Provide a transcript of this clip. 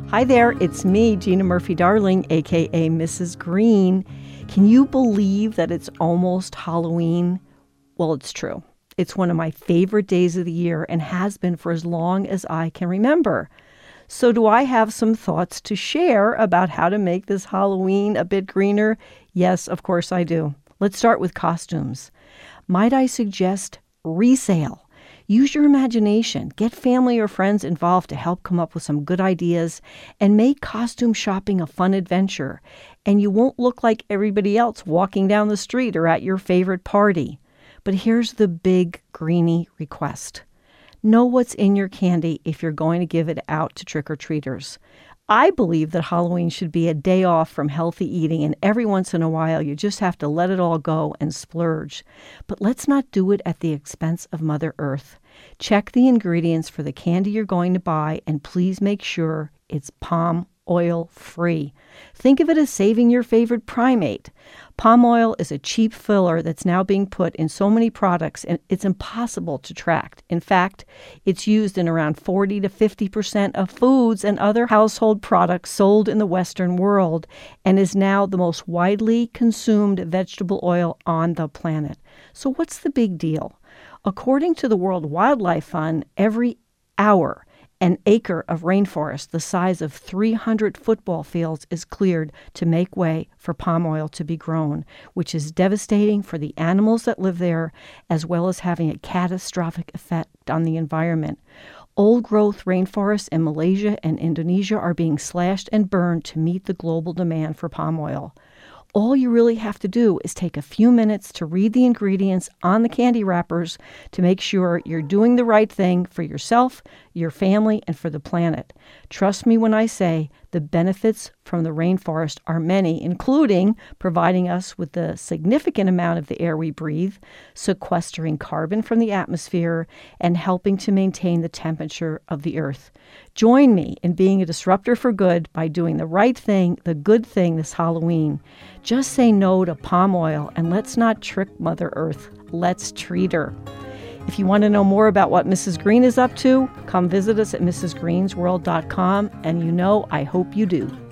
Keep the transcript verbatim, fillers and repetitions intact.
Hi there, it's me, Gina Murphy Darling, aka Missus Green. Can you believe that it's almost Halloween? Well, it's true. It's one of my favorite days of the year and has been for as long as I can remember. So do I have some thoughts to share about how to make this Halloween a bit greener? Yes, of course I do. Let's start with costumes. Might I suggest resale? Use your imagination. Get family or friends involved to help come up with some good ideas and make costume shopping a fun adventure. And you won't look like everybody else walking down the street or at your favorite party. But here's the big greenie request. Know what's in your candy if you're going to give it out to trick-or-treaters. I believe that Halloween should be a day off from healthy eating, and every once in a while you just have to let it all go and splurge. But let's not do it at the expense of Mother Earth. Check the ingredients for the candy you're going to buy, and please make sure it's palm oil free. Think of it as saving your favorite primate. Palm oil is a cheap filler that's now being put in so many products, and it's impossible to track. In fact, it's used in around forty to fifty percent of foods and other household products sold in the Western world, and is now the most widely consumed vegetable oil on the planet. So what's the big deal? According to the World Wildlife Fund, every hour an acre of rainforest the size of three hundred football fields is cleared to make way for palm oil to be grown, which is devastating for the animals that live there, as well as having a catastrophic effect on the environment. Old-growth rainforests in Malaysia and Indonesia are being slashed and burned to meet the global demand for palm oil. All you really have to do is take a few minutes to read the ingredients on the candy wrappers to make sure you're doing the right thing for yourself, your family, and for the planet. Trust me when I say the benefits from the rainforest are many, including providing us with a significant amount of the air we breathe, sequestering carbon from the atmosphere, and helping to maintain the temperature of the earth. Join me in being a disruptor for good by doing the right thing, the good thing this Halloween. Just say no to palm oil and let's not trick Mother Earth. Let's treat her. If you want to know more about what Missus Green is up to, come visit us at mrs greens world dot com, and you know I hope you do.